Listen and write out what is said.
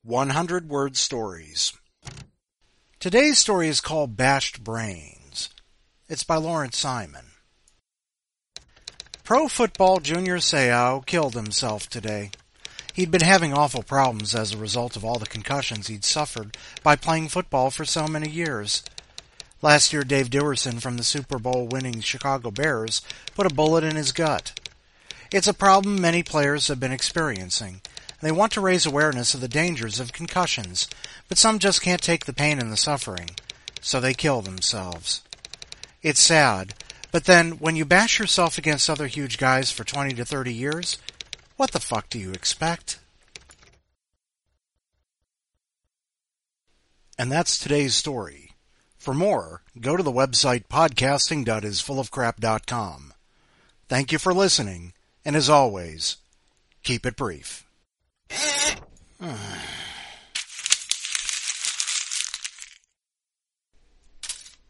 100-word stories. Today's story is called Bashed Brains. It's by Lawrence Simon. Pro football Junior Seau killed himself today. He'd been having awful problems as a result of all the concussions he'd suffered by playing football for so many years. Last year, Dave Duerson from the Super Bowl winning Chicago Bears put a bullet in his gut. It's a problem many players have been experiencing. They want to raise awareness of the dangers of concussions, but some just can't take the pain and the suffering, so they kill themselves. It's sad, but then when you bash yourself against other huge guys for 20 to 30 years, what the fuck do you expect? And that's today's story. For more, go to the website podcasting.isfullofcrap.com. Thank you for listening, and as always, keep it brief.